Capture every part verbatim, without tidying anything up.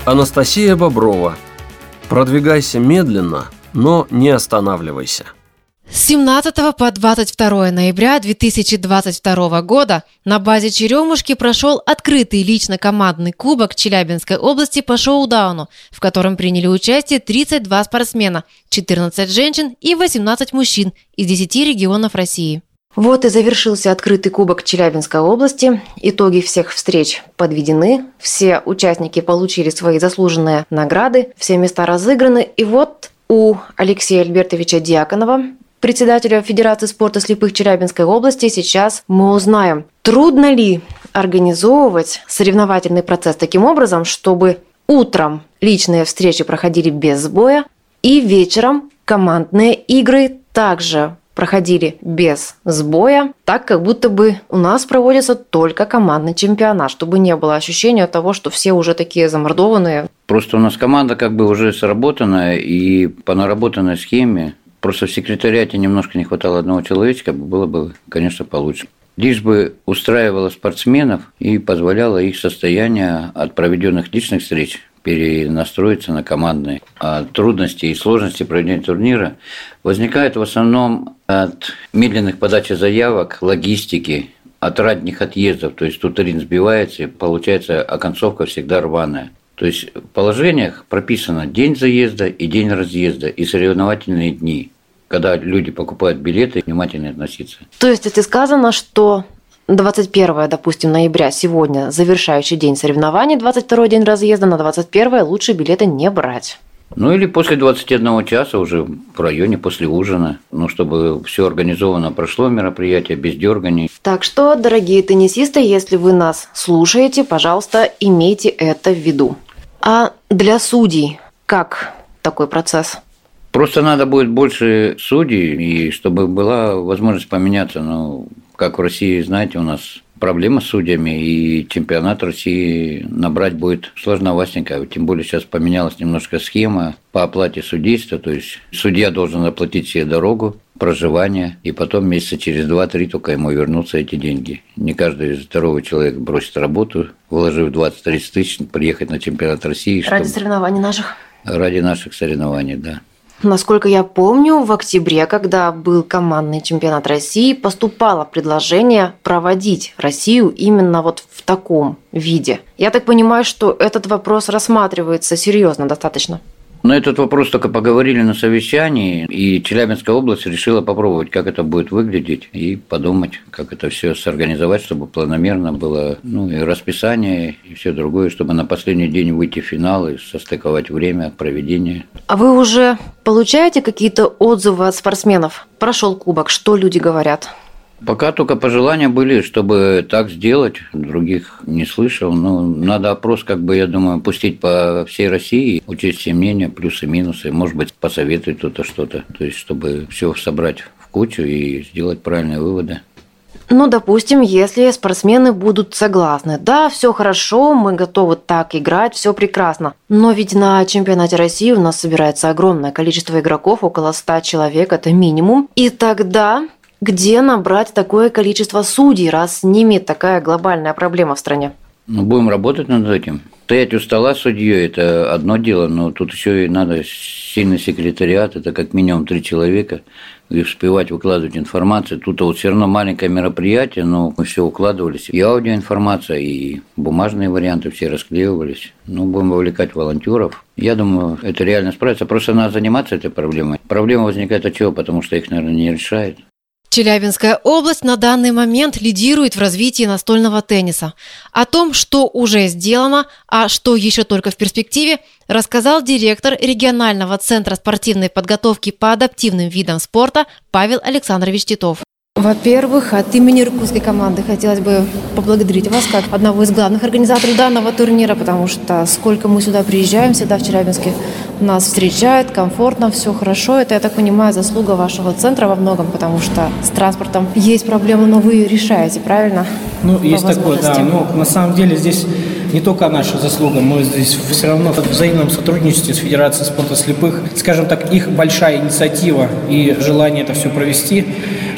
Анастасия Боброва. Продвигайся медленно, но не останавливайся. С семнадцатого по двадцать второе ноября две тысячи двадцать второго года на базе «Черемушки» прошел открытый лично-командный кубок Челябинской области по шоу-дауну, в котором приняли участие тридцать два спортсмена, четырнадцать женщин и восемнадцать мужчин из десяти регионов России. Вот и завершился открытый кубок Челябинской области. Итоги всех встреч подведены, все участники получили свои заслуженные награды, все места разыграны. И вот у Алексея Альбертовича Дьяконова, председателя Федерации спорта слепых Челябинской области, сейчас мы узнаем, трудно ли организовывать соревновательный процесс таким образом, чтобы утром личные встречи проходили без сбоя и вечером командные игры также проходили без сбоя, так как будто бы у нас проводится только командный чемпионат, чтобы не было ощущения того, что все уже такие замордованные. Просто у нас команда как бы уже сработанная, и по наработанной схеме просто в секретариате немножко не хватало одного человечка, было бы, конечно, получше. Лишь бы устраивало спортсменов и позволяло их состояние от проведенных личных встреч перенастроиться на командные. А трудности и сложности проведения турнира возникают в основном от медленных подачи заявок, логистики, от ранних отъездов. То есть тут ринг сбивается, и получается оконцовка всегда рваная. То есть в положениях прописано день заезда и день разъезда, и соревновательные дни, когда люди покупают билеты, внимательно относиться. То есть это сказано, что двадцать первого, допустим, ноября, сегодня завершающий день соревнований, двадцать второй день разъезда, на двадцать первое лучше билеты не брать. Ну или после двадцати одного часа, уже в районе, после ужина, ну чтобы все организованно прошло мероприятие, без дерганий. Так что, дорогие теннисисты, если вы нас слушаете, пожалуйста, имейте это в виду. А для судей как такой процесс? Просто надо будет больше судей, и чтобы была возможность поменяться. Ну, как в России, знаете, у нас проблема с судьями, и чемпионат России набрать будет сложноватенько. Тем более сейчас поменялась немножко схема по оплате судейства. То есть судья должен оплатить себе дорогу, проживание, и потом месяца через два-три только ему вернутся эти деньги. Не каждый здоровый человек бросит работу, вложив двадцать-тридцать тысяч, приехать на чемпионат России. Ради чтобы... соревнований наших? Ради наших соревнований, да. Насколько я помню, в октябре, когда был командный чемпионат России, поступало предложение проводить Россию именно вот в таком виде. Я так понимаю, что этот вопрос рассматривается серьезно достаточно. На этот вопрос только поговорили на совещании, и Челябинская область решила попробовать, как это будет выглядеть, и подумать, как это все сорганизовать, чтобы планомерно было, ну, и расписание, и все другое, чтобы на последний день выйти в финал и состыковать время проведения. А вы уже получаете какие-то отзывы от спортсменов? Прошел кубок, что люди говорят? Пока только пожелания были, чтобы так сделать, других не слышал. Но надо опрос, как бы, я думаю, пустить по всей России, учесть все мнения, плюсы, минусы, может быть, посоветует кто-то что-то. То есть, чтобы все собрать в кучу и сделать правильные выводы. Ну, допустим, если спортсмены будут согласны. Да, все хорошо, мы готовы так играть, все прекрасно. Но ведь на чемпионате России у нас собирается огромное количество игроков, около ста человек, это минимум. И тогда... Где набрать такое количество судей, раз с ними такая глобальная проблема в стране? Ну, будем работать над этим. Стоять у стола с судьей – это одно дело, но тут еще и надо сильный секретариат, это как минимум три человека, и успевать выкладывать информацию. Тут вот все равно маленькое мероприятие, но мы все укладывались. И аудиоинформация, и бумажные варианты все расклеивались. Ну, будем вовлекать волонтеров. Я думаю, это реально справится. Просто надо заниматься этой проблемой. Проблема возникает от чего? Потому что их, наверное, не решает. Челябинская область на данный момент лидирует в развитии настольного тенниса. О том, что уже сделано, а что еще только в перспективе, рассказал директор регионального центра спортивной подготовки по адаптивным видам спорта Павел Александрович Титов. Во-первых, от имени иркутской команды хотелось бы поблагодарить вас как одного из главных организаторов данного турнира, потому что сколько мы сюда приезжаем, всегда в Челябинске нас встречают, комфортно, все хорошо. Это, я так понимаю, заслуга вашего центра во многом, потому что с транспортом есть проблемы, но вы ее решаете, правильно? Ну, есть такое, да. Но на самом деле здесь не только наша заслуга, мы здесь все равно в взаимном сотрудничестве с Федерацией спорта слепых, скажем так, их большая инициатива и желание это все провести.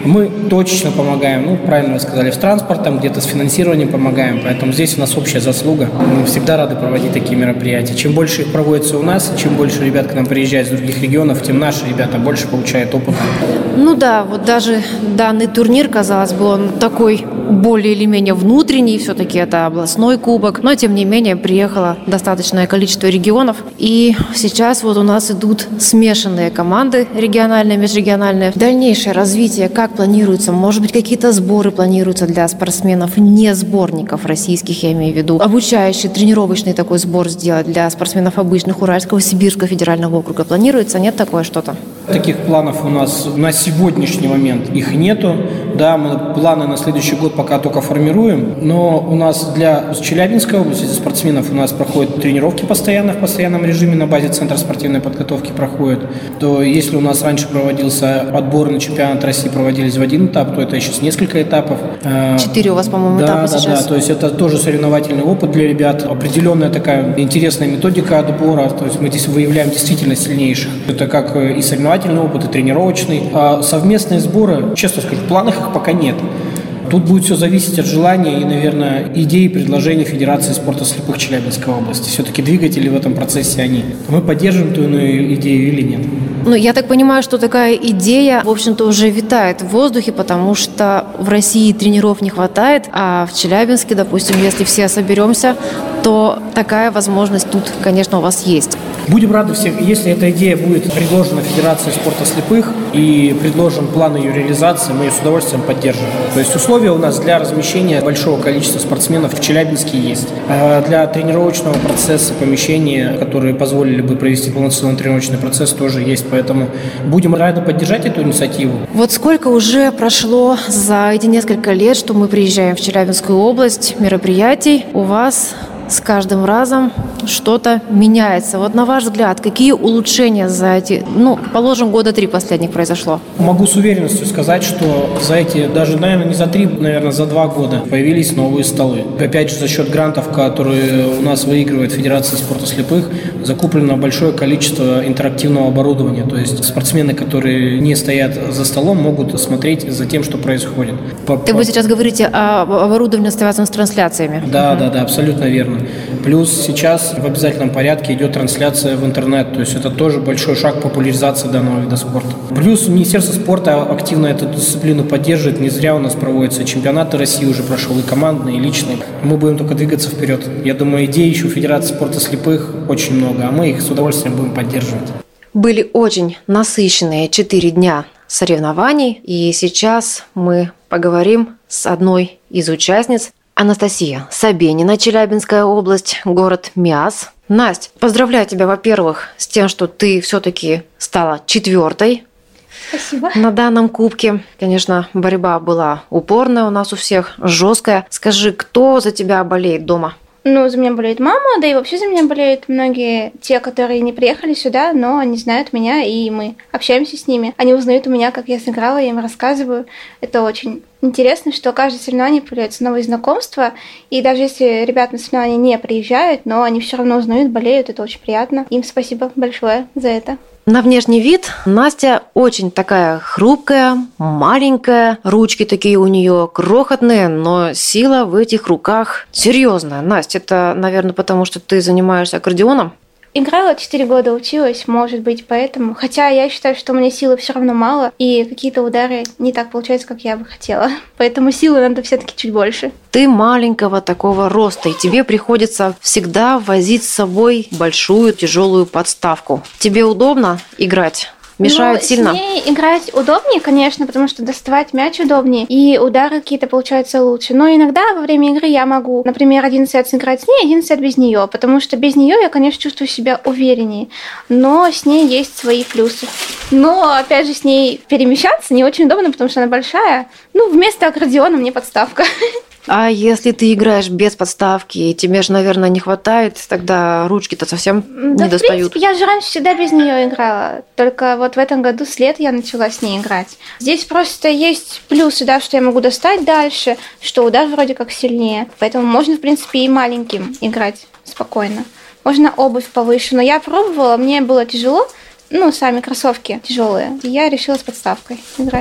Мы точечно помогаем, ну, правильно вы сказали, с транспортом, где-то с финансированием помогаем, поэтому здесь у нас общая заслуга. Мы всегда рады проводить такие мероприятия. Чем больше их проводится у нас, чем больше ребят к нам приезжает из других регионов, тем наши ребята больше получают опыта. Ну да, вот даже данный турнир, казалось бы, он такой более или менее внутренний, все-таки это областной кубок, но тем не менее приехало достаточное количество регионов, и сейчас вот у нас идут смешанные команды региональные, межрегиональные. Дальнейшее развитие как планируется? Может быть, какие-то сборы планируются для спортсменов, не сборников российских, я имею в виду, обучающий, тренировочный такой сбор сделать для спортсменов обычных Уральского, Сибирского федерального округа планируется? Нет такое что-то? Таких планов у нас на сегодняшний момент их нету. Да, мы планы на следующий год пока только формируем, но у нас для Челябинской области, для спортсменов у нас проходят тренировки постоянно, в постоянном режиме на базе Центра спортивной подготовки проходят. То если у нас раньше проводился отбор на чемпионат России, проводились в один этап, то это сейчас несколько этапов. Четыре у вас, по-моему, да, этапа да, сейчас. Да, то есть это тоже соревновательный опыт для ребят, определенная такая интересная методика отбора, то есть мы здесь выявляем действительно сильнейших. Это как и соревновательный опыт, и тренировочный. А совместные сборы, честно скажу, в планах их пока нет. Тут будет все зависеть от желания и, наверное, идей и предложений Федерации спорта слепых Челябинской области. Все-таки двигатели в этом процессе они. Мы поддержим ту иную идею или нет? Ну, я так понимаю, что такая идея, в общем-то, уже витает в воздухе, потому что в России тренеров не хватает, а в Челябинске, допустим, если все соберемся, то такая возможность тут, конечно, у вас есть. Будем рады всех, если эта идея будет предложена Федерацией спорта слепых и предложен план ее реализации, мы ее с удовольствием поддержим. То есть условия у нас для размещения большого количества спортсменов в Челябинске есть. А для тренировочного процесса, помещения, которые позволили бы провести полноценный тренировочный процесс, тоже есть. Поэтому будем рады поддержать эту инициативу. Вот сколько уже прошло за эти несколько лет, что мы приезжаем в Челябинскую область, мероприятий у вас с каждым разом что-то меняется. Вот на ваш взгляд, какие улучшения за эти, ну, положим, года три последних произошло? Могу с уверенностью сказать, что за эти, даже, наверное, не за три, наверное, за два года появились новые столы. Опять же, за счет грантов, которые у нас выигрывает Федерация спорта слепых, закуплено большое количество интерактивного оборудования. То есть спортсмены, которые не стоят за столом, могут смотреть за тем, что происходит. Так вы сейчас говорите о оборудовании, связанном с трансляциями? Да, да, да, абсолютно верно. Плюс сейчас в обязательном порядке идет трансляция в интернет, то есть это тоже большой шаг популяризации данного вида спорта. Плюс Министерство спорта активно эту дисциплину поддерживает, не зря у нас проводятся чемпионаты России, уже прошел и командный, и личный. Мы будем только двигаться вперед. Я думаю, идей еще у Федерации спорта слепых очень много, а мы их с удовольствием будем поддерживать. Были очень насыщенные четыре дня соревнований, и сейчас мы поговорим с одной из участниц. Анастасия Собенина, Челябинская область, город Миас. Настя, поздравляю тебя, во-первых, с тем, что ты все-таки стала четвертой. Спасибо. На данном кубке. Конечно, борьба была упорная у нас у всех, жесткая. Скажи, кто за тебя болеет дома? Ну, за меня болеет мама, да и вообще за меня болеют многие те, которые не приехали сюда, но они знают меня, и мы общаемся с ними. Они узнают у меня, как я сыграла, я им рассказываю. Это очень интересно, что каждое соревнование появляются новые знакомства, и даже если ребята на соревнования не приезжают, но они все равно узнают, болеют, это очень приятно. Им спасибо большое за это. На внешний вид Настя очень такая хрупкая, маленькая, ручки такие у нее крохотные, но сила в этих руках серьезная. Настя, это, наверное, потому что ты занимаешься аккордеоном? Играла четыре года, училась, может быть, поэтому. Хотя я считаю, что у меня силы все равно мало, и какие-то удары не так получаются, как я бы хотела. Поэтому силы надо все-таки чуть больше. Ты маленького такого роста, и тебе приходится всегда возить с собой большую тяжелую подставку. Тебе удобно играть? Мешают ну, сильно? С ней играть удобнее, конечно, потому что доставать мяч удобнее, и удары какие-то получаются лучше. Но иногда во время игры я могу, например, один сет сыграть с ней, один сет без нее, потому что без нее я, конечно, чувствую себя увереннее. Но с ней есть свои плюсы. Но, опять же, с ней перемещаться не очень удобно, потому что она большая. Ну, вместо аккордеона мне подставка. А если ты играешь без подставки, тебе же, наверное, не хватает, тогда ручки-то совсем да, не достают. В принципе, я же раньше всегда без нее играла. Только вот в этом году с лет я начала с ней играть. Здесь просто есть плюсы, да, что я могу достать дальше, что удар вроде как сильнее. Поэтому можно, в принципе, и маленьким играть спокойно. Можно обувь повыше. Но я пробовала, мне было тяжело. Ну, сами кроссовки тяжелые. И я решила с подставкой играть.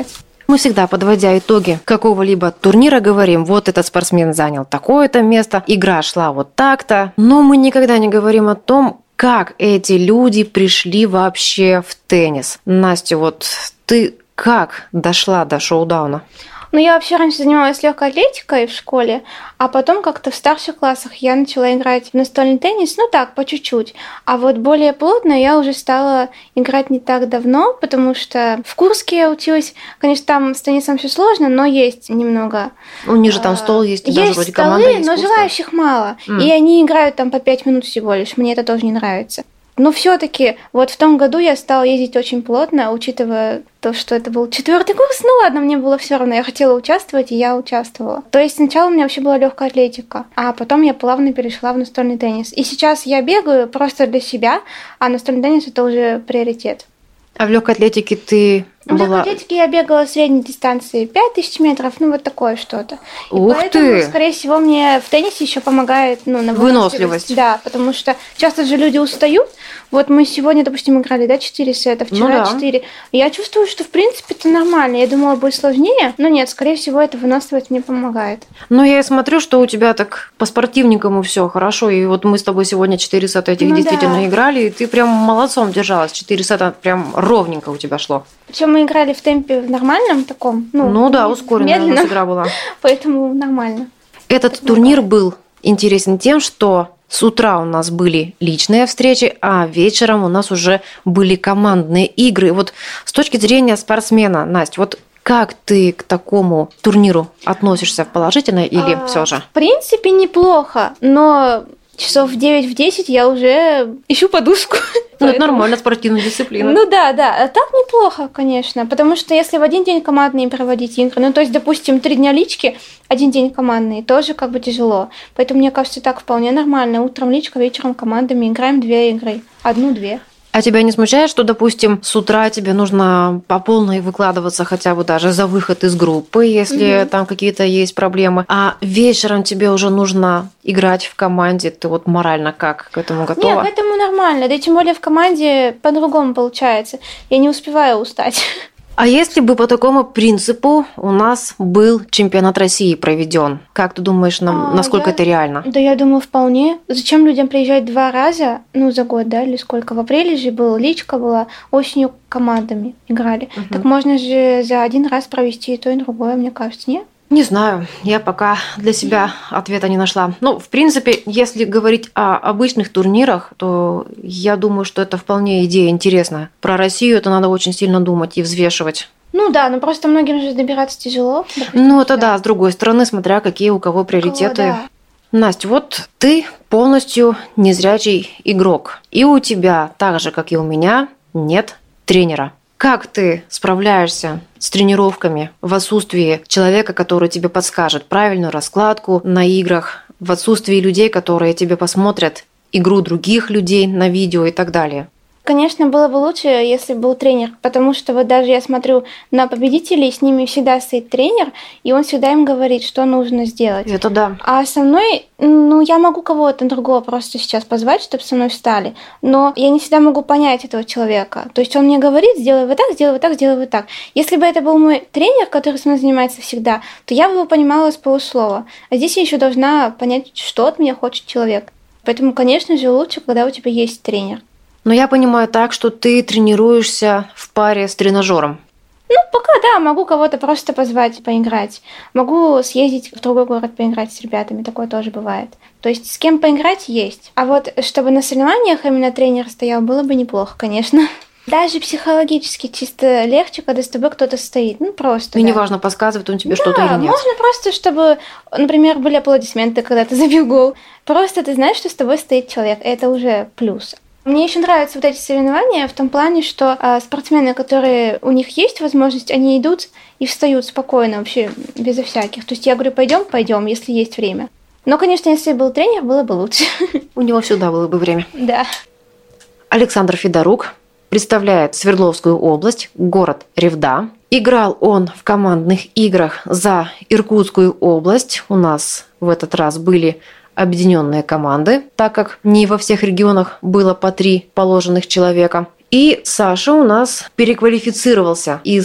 Мы всегда, подводя итоги какого-либо турнира, говорим, вот этот спортсмен занял такое-то место, игра шла вот так-то, но мы никогда не говорим о том, как эти люди пришли вообще в теннис. Настя, вот ты как дошла до шоу-дауна? Ну, я вообще раньше занималась легкой атлетикой в школе, а потом как-то в старших классах я начала играть в настольный теннис, ну так, по чуть-чуть. А вот более плотно я уже стала играть не так давно, потому что в Курске я училась. Конечно, там с теннисом все сложно, но есть немного. У них же там стол есть, и есть даже вроде столы, команда есть. Но пустая. желающих мало. Mm. И они играют там по пять минут всего лишь. Мне это тоже не нравится. Но все-таки вот в том году я стала ездить очень плотно, учитывая то, что это был четвертый курс. Ну ладно, мне было все равно. Я хотела участвовать, и я участвовала. То есть сначала у меня вообще была легкая атлетика, а потом я плавно перешла в настольный теннис. И сейчас я бегаю просто для себя, а настольный теннис это уже приоритет. А в легкой атлетике ты В была... легкой атлетике я бегала средней дистанции пять тысяч метров, ну вот такое что-то. И Ух поэтому, ты! скорее всего, мне в теннисе еще помогает ну, на Выносливость. Да, потому что часто же люди устают. Вот мы сегодня, допустим, играли, да, четыре сета, вчера Ну да. четыре. Я чувствую, что в принципе это нормально. Я думала, будет сложнее, но нет, скорее всего, эта выносливость мне помогает. Ну, я и смотрю, что у тебя так по-спортивненькому все хорошо. И вот мы с тобой сегодня четыре сета этих Ну действительно да. играли, и ты прям молодцом держалась. Четыре сета прям ровненько у тебя шло. Причем мы играли в темпе в нормальном таком, ну, Ну, да, ускоренная у нас медленном, игра была. поэтому нормально. Этот турнир был интересен тем, что с утра у нас были личные встречи, а вечером у нас уже были командные игры. Вот с точки зрения спортсмена, Настя, вот как ты к такому турниру относишься, положительно или А, все же? В принципе, неплохо, но часов в девять в десять я уже ищу подушку. Ну, это Поэтому- нормально, спортивная дисциплина. Ну да, да, а так неплохо, конечно, потому что если в один день командные проводить игры, ну то есть, допустим, три дня лички, один день командные, тоже как бы тяжело. Поэтому, мне кажется, так вполне нормально. Утром личка, вечером командами играем две игры, одну-две. А тебя не смущает, что, допустим, с утра тебе нужно по полной выкладываться хотя бы даже за выход из группы, если Мгм. там какие-то есть проблемы, а вечером тебе уже нужно играть в команде, ты вот морально как к этому готова? Нет, к этому нормально, да и тем более в команде по-другому получается. Я не успеваю устать. А если бы по такому принципу у нас был чемпионат России проведен, как ты думаешь, нам, А, насколько я- это реально? Да, я думаю, вполне. Зачем людям приезжать два раза, ну, за год, да, или сколько? В апреле же был, личка была, осенью командами играли. Мгм. Так можно же за один раз провести и то, и другое, мне кажется, нет? Не знаю, я пока для себя ответа не нашла. Ну, в принципе, если говорить о обычных турнирах, то я думаю, что это вполне идея интересная. Про Россию это надо очень сильно думать и взвешивать. Ну да, но просто многим же добираться тяжело. допустим, Ну, это сюда. да, с другой стороны, смотря какие у кого приоритеты. Кого, да. Настя, вот ты полностью незрячий игрок. И у тебя, так же, как и у меня, нет тренера. Как ты справляешься с тренировками в отсутствии человека, который тебе подскажет правильную раскладку на играх, в отсутствии людей, которые тебе посмотрят игру других людей на видео и так далее? Конечно, было бы лучше, если был тренер, потому что вот даже я смотрю на победителей, с ними всегда стоит тренер, и он всегда им говорит, что нужно сделать. Это да. А со мной, ну, я могу кого-то другого просто сейчас позвать, чтобы со мной встали, но я не всегда могу понять этого человека. То есть он мне говорит, сделай вот так, сделай вот так, сделай вот так. Если бы это был мой тренер, который со мной занимается всегда, то я бы его понимала с полуслова. А здесь я еще должна понять, что от меня хочет человек. Поэтому, конечно же, лучше, когда у тебя есть тренер. Но я понимаю так, что ты тренируешься в паре с тренажером. Ну, пока да, могу кого-то просто позвать поиграть. Могу съездить в другой город поиграть с ребятами, такое тоже бывает. То есть с кем поиграть есть. А вот чтобы на соревнованиях именно тренер стоял, было бы неплохо, конечно. Даже психологически чисто легче, когда с тобой кто-то стоит. Ну, просто. И да. неважно, подсказывает он тебе Да, что-то или нет. можно просто, чтобы, например, были аплодисменты, когда ты забил гол. Просто ты знаешь, что с тобой стоит человек. И это уже плюс. Мне еще нравятся вот эти соревнования в том плане, что э, спортсмены, которые у них есть возможность, они идут и встают спокойно, вообще безо всяких. То есть я говорю, пойдем, пойдем, если есть время. Но, конечно, если был тренер, было бы лучше. У него всегда было бы время. Да. Александр Федорук представляет Свердловскую область, город Ревда. Играл он в командных играх за Иркутскую область. У нас в этот раз были объединенные команды, так как не во всех регионах было по три положенных человека. И Саша у нас переквалифицировался из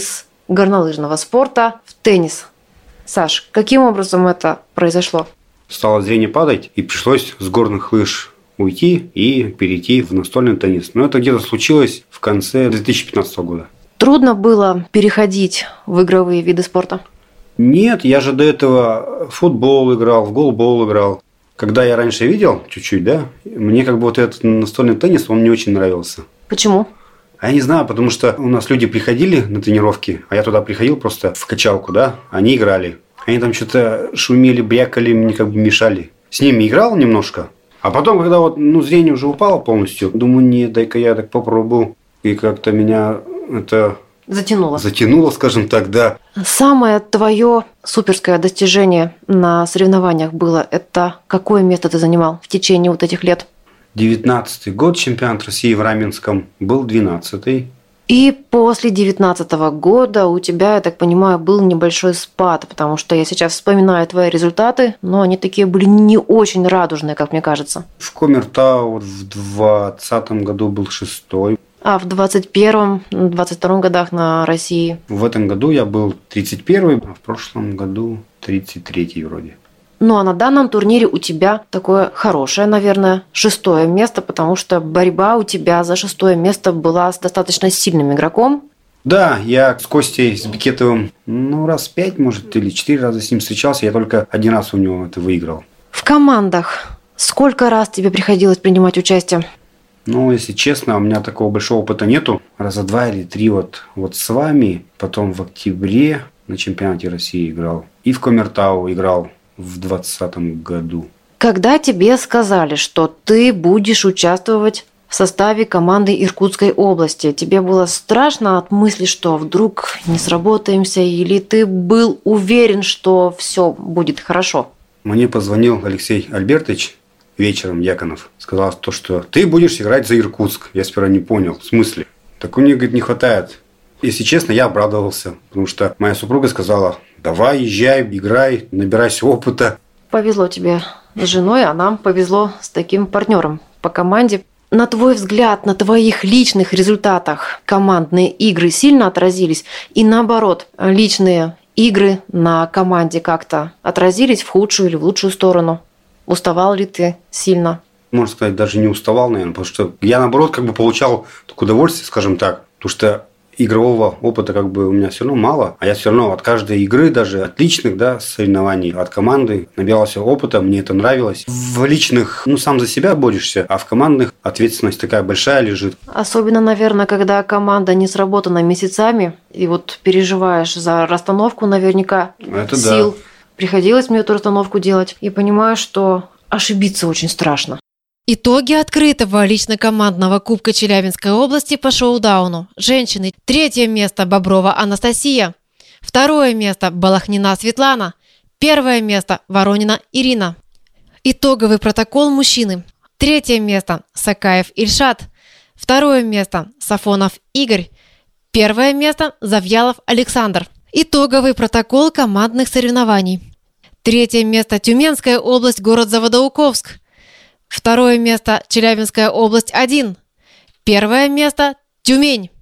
горнолыжного спорта в теннис. Саш, каким образом это произошло? Стало зрение падать, и пришлось с горных лыж уйти и перейти в настольный теннис. Но это где-то случилось в конце две тысячи пятнадцатого года. Трудно было переходить в игровые виды спорта? Нет, я же до этого в футбол играл, в голбол играл. Когда я раньше видел чуть-чуть, да, мне как бы вот этот настольный теннис, он не очень нравился. Почему? А я не знаю, потому что у нас люди приходили на тренировки, а я туда приходил просто в качалку, да, они играли. Они там что-то шумели, брякали, мне как бы мешали. С ними играл немножко, а потом, когда вот, ну, зрение уже упало полностью, думаю, нет, дай-ка я так попробую. И как-то меня это... Затянуло. Затянуло, скажем так, да. Самое твое суперское достижение на соревнованиях было, это какое место ты занимал в течение вот этих лет? девятнадцатый год, чемпионат России в Раменском, был двенадцатый. И после девятнадцатого года у тебя, я так понимаю, был небольшой спад, потому что я сейчас вспоминаю твои результаты, но они такие были не очень радужные, как мне кажется. В Коммертау в двадцатом году был шестой. А в двадцать первом, двадцать втором годах на России? В этом году я был тридцать первый, а в прошлом году тридцать третий вроде. Ну а на данном турнире у тебя такое хорошее, наверное, шестое место, потому что борьба у тебя за шестое место была с достаточно сильным игроком. Да, я с Костей, с Бекетовым, ну, раз пять, может, или четыре раза с ним встречался, я только один раз у него это выиграл. В командах сколько раз тебе приходилось принимать участие? Ну, если честно, у меня такого большого опыта нету. Раза два или три вот, вот с вами, потом в октябре на чемпионате России играл. И в Коммертау играл в двадцатом году. Когда тебе сказали, что ты будешь участвовать в составе команды Иркутской области, тебе было страшно от мысли, что вдруг не сработаемся, или ты был уверен, что все будет хорошо? Мне позвонил Алексей Альбертович вечером, Яконов, сказал то, что ты будешь играть за Иркутск. Я сперва не понял, в смысле? Так у них, говорит, не хватает. Если честно, я обрадовался, потому что моя супруга сказала: давай, езжай, играй, набирайся опыта. Повезло тебе с женой, а нам повезло с таким партнером по команде. На твой взгляд, на твоих личных результатах командные игры сильно отразились? И наоборот, личные игры на команде как-то отразились в худшую или в лучшую сторону? Уставал ли ты сильно? Можно сказать, даже не уставал, наверное, потому что я, наоборот, как бы получал только удовольствие, скажем так, потому что игрового опыта как бы у меня все равно мало, а я все равно от каждой игры, даже от личных, да, соревнований, от команды набирался опыта, мне это нравилось. В личных, ну, сам за себя борешься, а в командных ответственность такая большая лежит. Особенно, наверное, когда команда не сработана месяцами, и вот переживаешь за расстановку наверняка Это сил. да. Приходилось мне эту расстановку делать, и понимаю, что ошибиться очень страшно. Итоги открытого лично-командного Кубка Челябинской области по шоу-дауну. Женщины. Третье место Боброва Анастасия. Второе место Балахнина Светлана. Первое место Воронина Ирина. Итоговый протокол мужчины. Третье место Сакаев Ильшат. Второе место Сафонов Игорь. Первое место Завьялов Александр. Итоговый протокол командных соревнований. Третье место Тюменская область, город Заводоуковск. Второе место Челябинская область один. Первое место Тюмень.